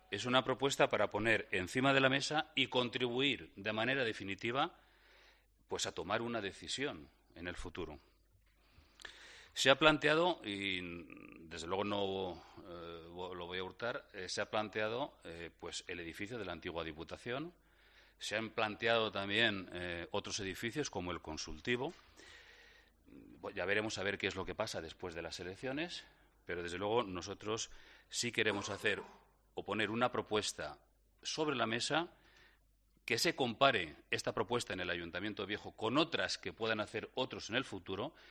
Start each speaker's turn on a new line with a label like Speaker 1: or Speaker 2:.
Speaker 1: es una propuesta para poner encima de la mesa y contribuir de manera definitiva pues, a tomar una decisión en el futuro. Se ha planteado, y desde luego no lo voy a hurtar, se ha planteado pues, el edificio de la antigua Diputación, se han planteado también otros edificios como el Consultivo. Ya veremos a ver qué es lo que pasa después de las elecciones, pero desde luego nosotros sí queremos hacer o poner una propuesta sobre la mesa que se compare esta propuesta en el Ayuntamiento Viejo con otras que puedan hacer otros en el futuro